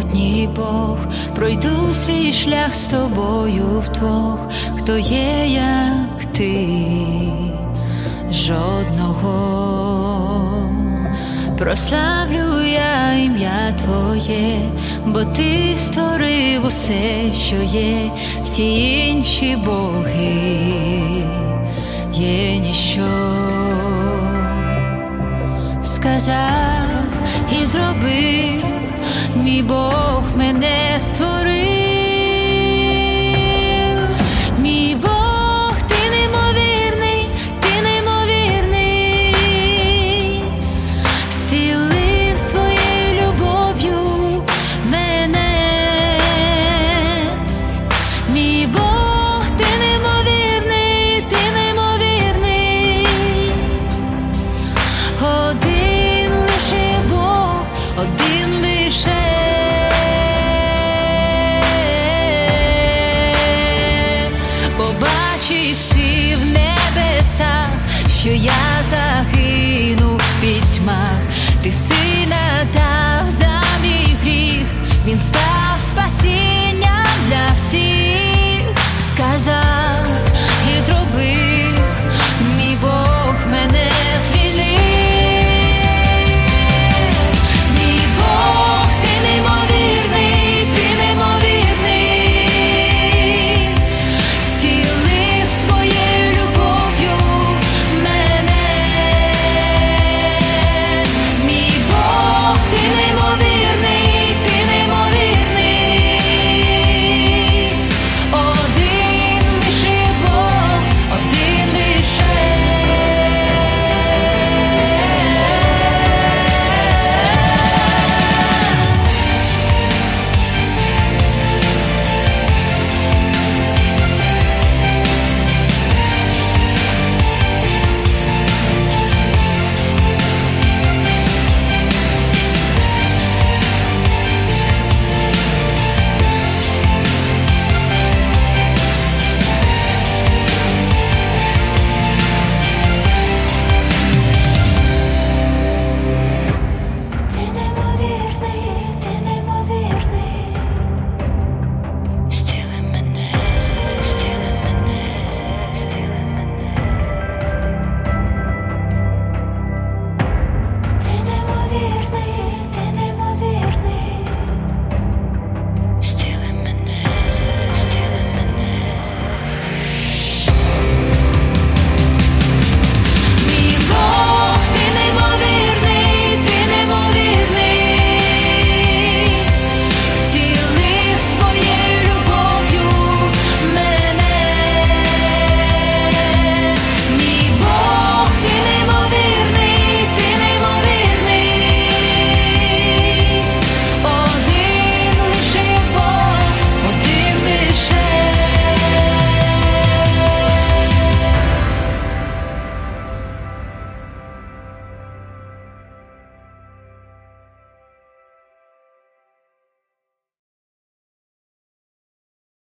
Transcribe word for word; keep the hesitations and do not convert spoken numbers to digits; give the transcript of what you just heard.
всемогутній Бог, пройду свій шлях з тобою вдвох. Хто є, як ти? Жодного. Прославлю я ім'я Твоє, бо Ти створив усе, що є. Всі інші боги є ніщо. Сказав і зробив, мій Бог мене створив. Мій Бог, ти неймовірний, ти неймовірний, зцілив своєю любов'ю мене. Мій Бог, ти неймовірний, ти неймовірний, один лише Бог, один лише. Побачив ти в небесах, що я загину в пітьмах. Ти сина дав за мій гріх, він